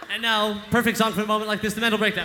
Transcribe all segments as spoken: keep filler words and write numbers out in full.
And now, perfect song for a moment like this, the Mental Breakdown.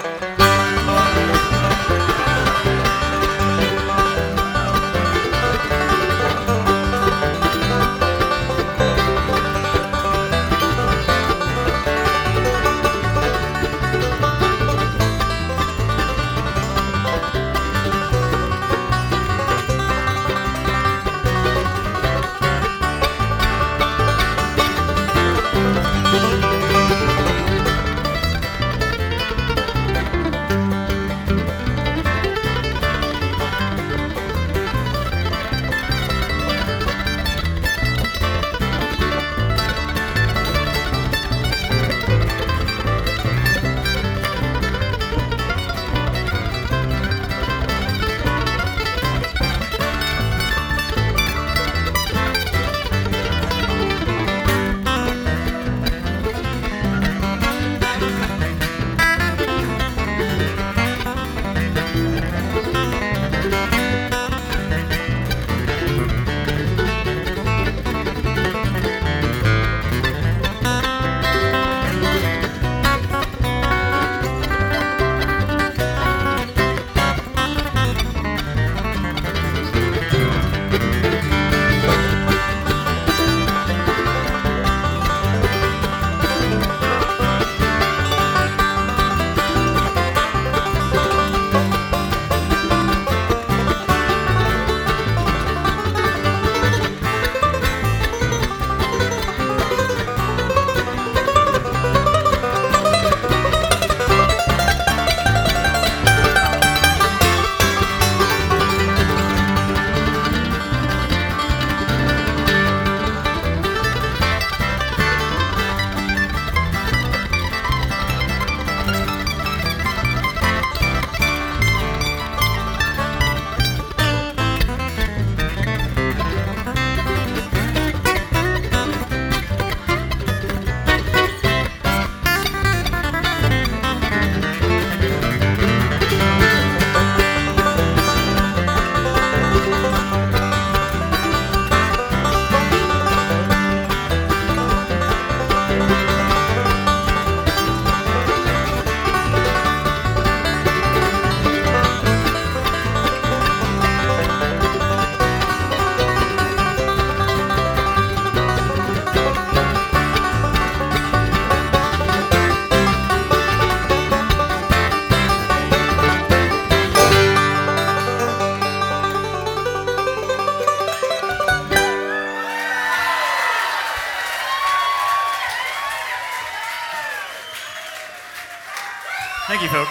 Thank you, folks.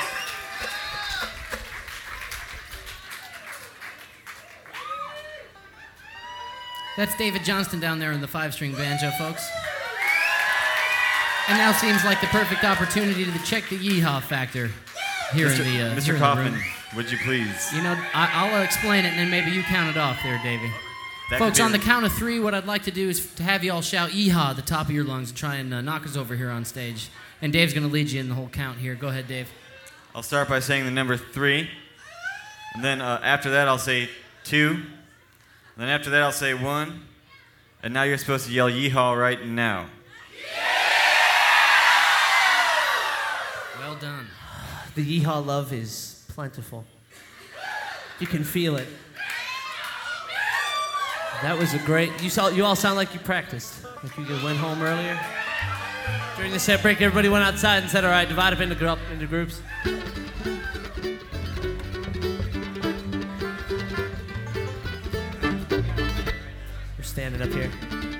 That's David Johnston down there in the five-string banjo, folks. And now seems like the perfect opportunity to check the yeehaw factor here Mister in the uh, Mister here Kaufman, in the room. would you please? You know, I, I'll uh, explain it, and then maybe you count it off there, Davey. That Folks, could be on the a- count of three, what I'd like to do is to have you all shout yeehaw at the top of your lungs and try and uh, knock us over here on stage. And Dave's going to lead you in the whole count here. Go ahead, Dave. I'll start by saying the number three, and then uh, after that I'll say two, and then after that I'll say one, and now you're supposed to yell yeehaw right now. Well done. The yeehaw love is plentiful. You can feel it. That was a great. You saw. You all sound like you practiced. Like you went home earlier. During the set break, everybody went outside and said, "All right, divide up into group, into groups." We're standing up here.